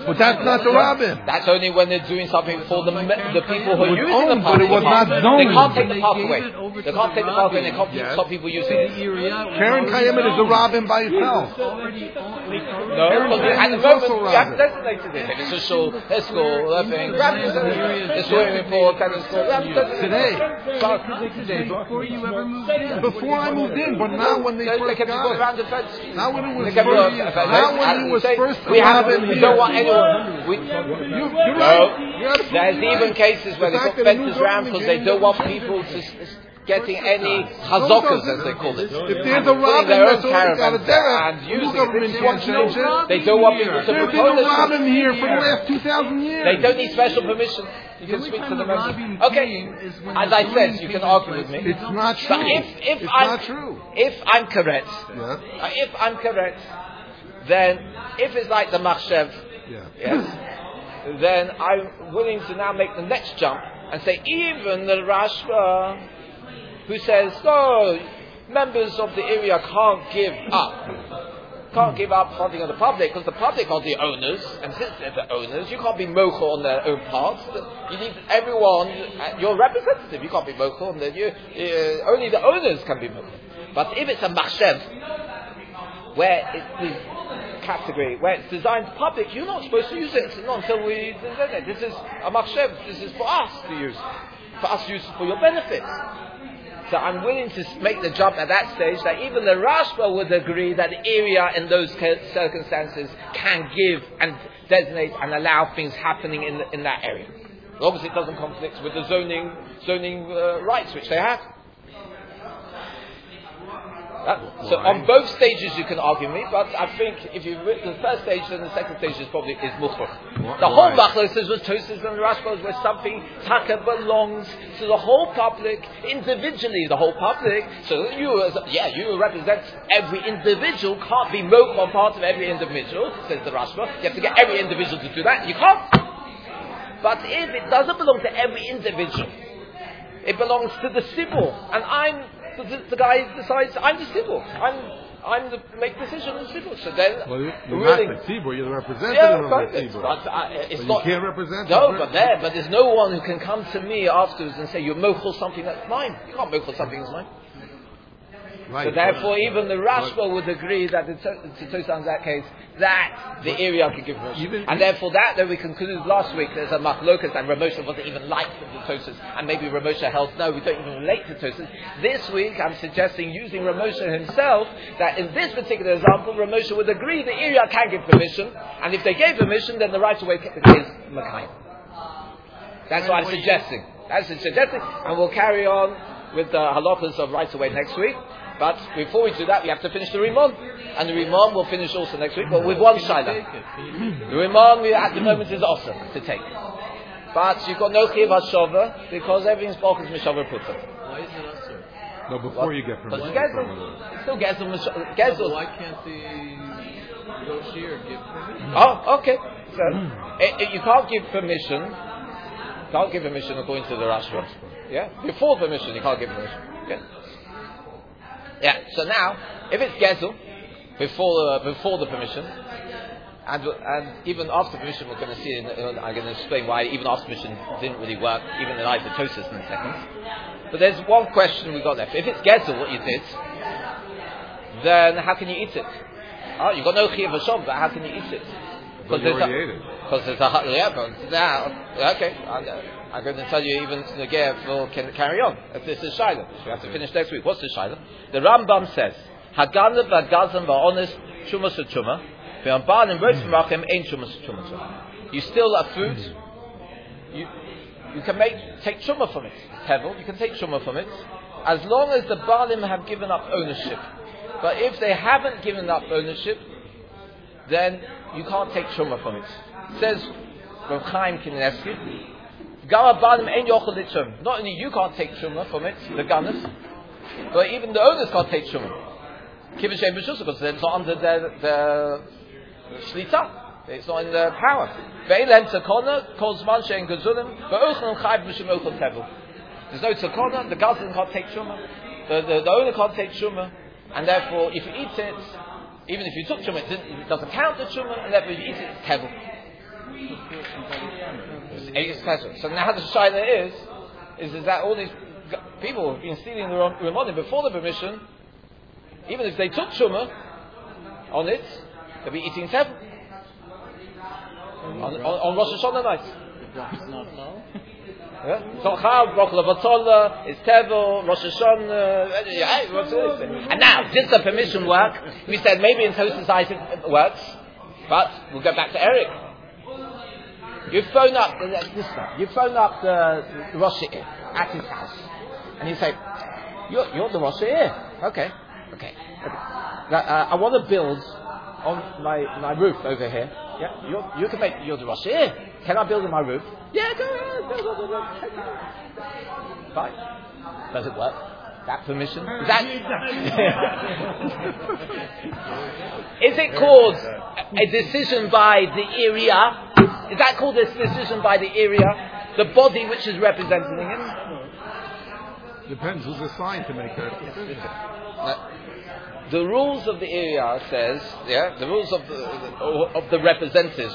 But that's not the rabbin. That's only when they're doing something for the the people who are It was using the owned, but it was not path. zoned. They can't take the They path gave away. it over They to can't the take the path away. They rabbin. can't Yes. stop people using The it. area was Karen already Kayemet is a owned. rabbin by itself. Already owned- it was No, already- because at the is also moment we have rabbin. designated it. If it's a shul, a school, a thing, rabbin is a swimming pool, tennis court. we have designated Today. it. Today. Before you ever moved in. Before I moved in, but not when they They first kept it got around it. the fence. Not when it was They kept it first. around the fence. Not when And it was say, first we have, rabbin we here. don't want anyone. We, You, you're no, right. You're absolutely there's right. even cases where The they fact put that a new fences around government because they came don't want doesn't people change to it. s- getting any chazokas, as they call it. If there's And a putting rabbin their own that's already got a caravans derech, and the using new it. government They can't want change no- it. They don't want people to There's been propose a it. rabbin here for the last two thousand years. They don't need special permission. You The can only speak time to the the members. rabbin Okay, came is when as the I said, zoning you came can in argue place. with me. It's not true. But if if it's I'm not true. if I'm correct, Yeah. uh, if I'm correct, then if it's like the machshev, Yeah. yes, then I'm willing to now make the next jump and say even the Rashba, who says no, members of the area can't give up. Can't give up funding of the public because the public are the owners, and since they're the owners, you can't be mochel on their own parts. You need everyone, uh, your representative. You can't be mochel on their. You, uh, only the owners can be mochel. But if it's a machshev, where it's the category where it's designed public, you're not supposed to use it. It's not until we design it. This is a machshev. This is for us to use, for us to use for your benefit. So I'm willing to make the jump at that stage that even the Rashba would agree that the area in those circumstances can give and designate and allow things happening in the, in that area. Obviously, it doesn't conflict with the zoning zoning uh, rights which they have. That, so on both stages you can argue me, but I think if you the first stage and the second stage is probably is mukhtar. The whole machlos was Tosas and Rashbas where something taka belongs to the whole public individually, the whole public. So you, as, yeah, you represent every individual. Can't be moch on part of every individual, says the Rashba. You have to get every individual to do that. You can't. But if it doesn't belong to every individual, it belongs to the civil, and I'm. The, the, the guy decides, I'm the civil. I'm, I'm the make decision in civil. So then, Well, you're, you're really, not the tzibur, you're the representative yeah, of right, the it's, tzibur. but, uh, it's But not. you can't represent No, the but there, but there's no one who can come to me afterwards and say you're mochel something that's mine. You can't mochel something that's mine. Right. So therefore, even the Rashba would agree that the Tosas in that case, that the area can give permission. Even- And therefore that, though we concluded last week, there's a machlokas and Ramosha wasn't even like the Tosas, and maybe Ramosha held, no, we don't even relate to Tosas. This week, I'm suggesting using Ramosha himself, that in this particular example, Ramosha would agree the area can give permission, and if they gave permission, then the right of way is Makayim. That's what I'm suggesting. That's what I'm suggesting, and we'll carry on with the halachas of right of way next week. But before we do that, we have to finish the Rimon. And the Rimon will finish also next week, but with one Shaila. The Rimon we, at the moment is awesome to take. But you've got no Chiv HaShova because everything's Balkans Mishavah Putta. Why is it usher? No, before What? you get But permission. Gezel, from the- it's still Gezel, Mish- So Gezel. why can't the Goshir give permission? Oh, okay. So, it, it, you can't give permission. Can't give permission according to the Rashba. Yeah? Before permission, you can't give permission. Okay? Yeah, so now, if it's Gezel, before, uh, before the permission, and, and even after permission, we're going to see, in, in, I'm going to explain why even after permission didn't really work, even in light of Tosas in a second. But there's one question we've got left. If it's Gezel, what you did, then how can you eat it? Oh, you've got no Chiyav Hashem, but how can you eat it? But you already ate it. Because there's a, yeah, but now, okay, I'm, I'm going to tell you even the Gev will can carry on. If this is Shiloh, we have to finish next week. What's the Shiloh? The Rambam says, Haganav v'gazam v'onis chumas v'chuma v'ambalim rosh v'rachem ein chumas v'chuma. You steal a food, you you can make take chuma from it. Hevel, you can take chuma from it, as long as the balim have given up ownership. But if they haven't given up ownership, then you can't take chuma from it. It says Rav Chaim Kanievsky, Gama balim ein yochel litzum. Not only you can't take chuma from it, the gunners, but even the owners can't take chuma. Kivashem b'shus, because it's not under their, their shlita. It's not in their power. Ve'elem tzakona, kol zman she'en gezulim, ve'ochlem chayv b'shem ochel tevel. There's no tzakona, the gazan can't take shuma, the, the, the owner can't take shuma, and therefore if you eat it, even if you took shuma, it, it doesn't count the shuma, and therefore if you eat it, it's tevel. It's eight special. So now the shaila is, is, is that all these g- people have been stealing the Rimonim before the permission, even if they took Truma on it, they'll be eating seven. On, on, on Rosh Hashanah night. It's not how. Yeah? It's not Chal, Brachla Vatola, it's Tevel, Rosh Hashanah, yeah, what's it? And now, did the permission work? We said maybe in Tosis it works, but we'll go back to Eric. You phone up, this stuff, you phone up the, the Rosh Hashanah at his house, and you say, you're, you're the Rosh Hashanah. Okay, okay. okay. Uh, I want to build on my, my roof over here. Yeah, you're, you can make, you're the Rosh Hashanah. Can I build on my roof? Yeah, go ahead. Build, build, build, build. Fine. Does it work? That permission? Is that? Is it called a decision by the area? Is that called a decision by the area? The body which is representing him? Depends who's assigned to make that decision. No. The rules of the area says, yeah, the rules of the of the representatives.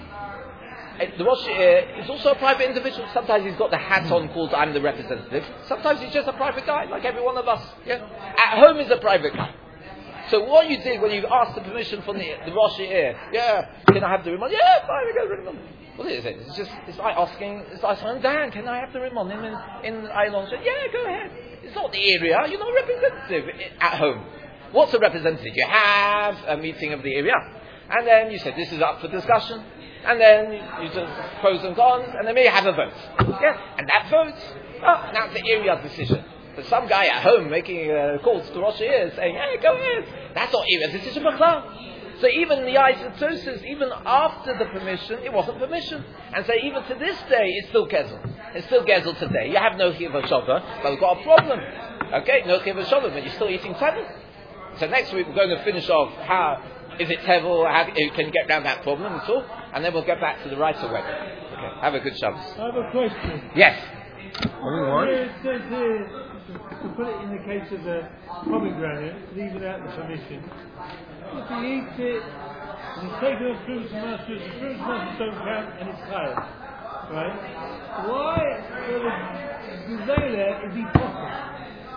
The Rosh Hashanah is also a private individual. Sometimes he's got the hat on called I'm the representative. Sometimes he's just a private guy, like every one of us. Yeah? At home he's a private guy. So what you did when you asked the permission from the, the Rosh Hashanah, yeah, can I have the Rimon? Yeah, fine, we go Rimon. What is it? It's just, it's like asking, it's like saying, Dan, can I have the Rimon in, in Eilon? Yeah, go ahead. It's not the area, you're not a representative at home. What's a representative? You have a meeting of the area, and then you say this is up for discussion. And then you just pros and cons, and then maybe have a vote. Yeah, and that vote, oh, now it's the area decision. There's some guy at home making uh, calls to Rosh Hashanah saying, hey, go ahead. That's not area decision, but so even the isotoses, even after the permission, it wasn't permission. And so even to this day, it's still Gezel. It's still Gezel today. You have no Chiv Shava, but we've got a problem. Okay, no Chiv Shava, but you're still eating Tevel. So next week we're going to finish off how, is it Tevel, how can you get around that problem and so, and then we'll get back to the right away. Okay, have a good Shabbos. I have a question. Yes. Only Here it says here, to put it in the case of the pomegranate, leaving out the permission. If he eats it, and he's taken off fruits and mushrooms, the fruits and mushrooms don't count, and it's chayav. Right? Why, for the Gezela, is he potter?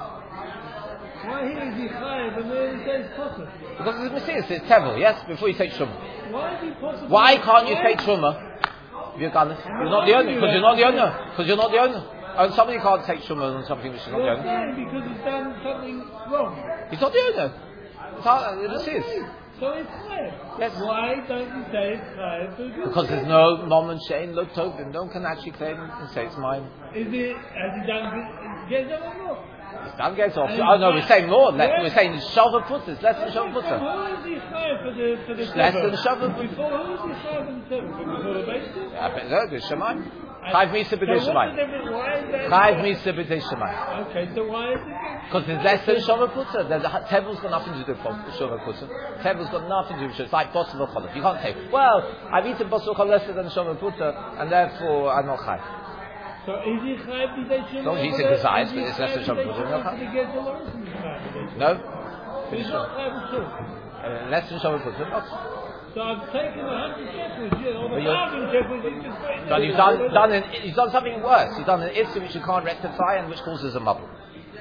Why here is he chayav, and there he says potter? Because it's Messias, it's Tevel, yes, before you take Truma. Why is he potter? Why can't you take Truma? You're not the owner, because you're not the owner, because you're not the owner. And somebody can't take Truma on something which is not the You're owner. saying because he's done something wrong. He's not the owner. It's how this is. So it's chayav. Yes. Why don't you say it's chayav for good? Because there's no mom and Shane, no token. No one can actually claim and say it's mine. Is it, has he done Gezel or not? It's done gets off. Oh no, we're saying more. Less, we're saying Shava Putter. Less than Shava So Putter. who is he chayav for the for the Less Teva? than Shava Putter. Before who is he chayav for the Teva? Before the basis? I bet no, good Shemai. Chayv Misa So B'dei what's the Shemai. difference? Why is that? Chayv Misa B'dei Shemai. Okay, so why is it? Because there's less than Shava Putter. There's a, Tevel's got nothing to do with Shava Putter. Tevel's got nothing to do with it. It's like possible cholif. You can't say, well, I've eaten possible cholif less than Shava Putter, and therefore I'm not chayv. So is he chayav b'dei Shemai? As long as you say desires, but it's less than Shava Putter, you're not chayv. No? He's not chayav at all. Uh, less than Shava Putter, not. So I've taken a hundred shekels, yeah, or But a you're- thousand shekels, you just put it But in you've the- done, done an, you've done something worse. You've done an issue which you can't rectify and which causes a mabul.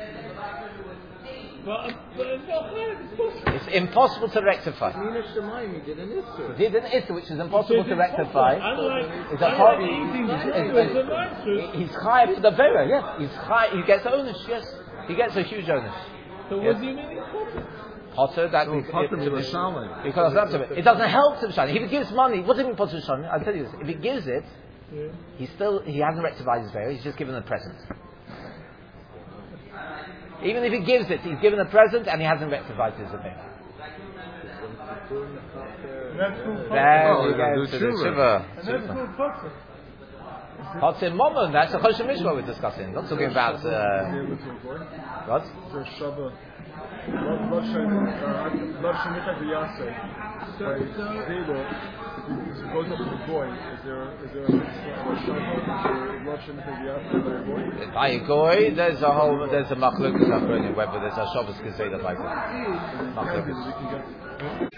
But, but it's not chayav, it's possible. It's impossible to rectify. Mina Shemayim, he did an issue. He did an issue which is impossible to rectify. Unlike, Is that unlike part- eating the is- fruit, is- it's a nice fruit. He's high for the vera, yes. He's high. He gets onus, yes. He gets a huge onus. So Yes. what do you mean it's possible? Potter, that So we, Potter it, with a shaman. because that's it. It doesn't help to shine. If he gives money, what does it mean Potter shine? I'll tell you this. If he gives it, Yeah. he's still he hasn't rectified his vera. He's just given a present. Even if he gives it, he's given a present and he hasn't rectified his vera. That's called There Oh, you you go do to the tshuva. shiva. And that's called potter. Potter Momon, that's the Choshen Mishpah we're discussing. Not talking about uh, what? The Shabbat. What should what should Micha V'Yaseh? By Zelo, if it goes up to the boy, is there is there a Shabbat? What should Micha V'Yaseh by a boy? By a goy, there's a whole, there's a machlokas after whether there's a Shabbos Gezeidah by goy. We Machlokas. can get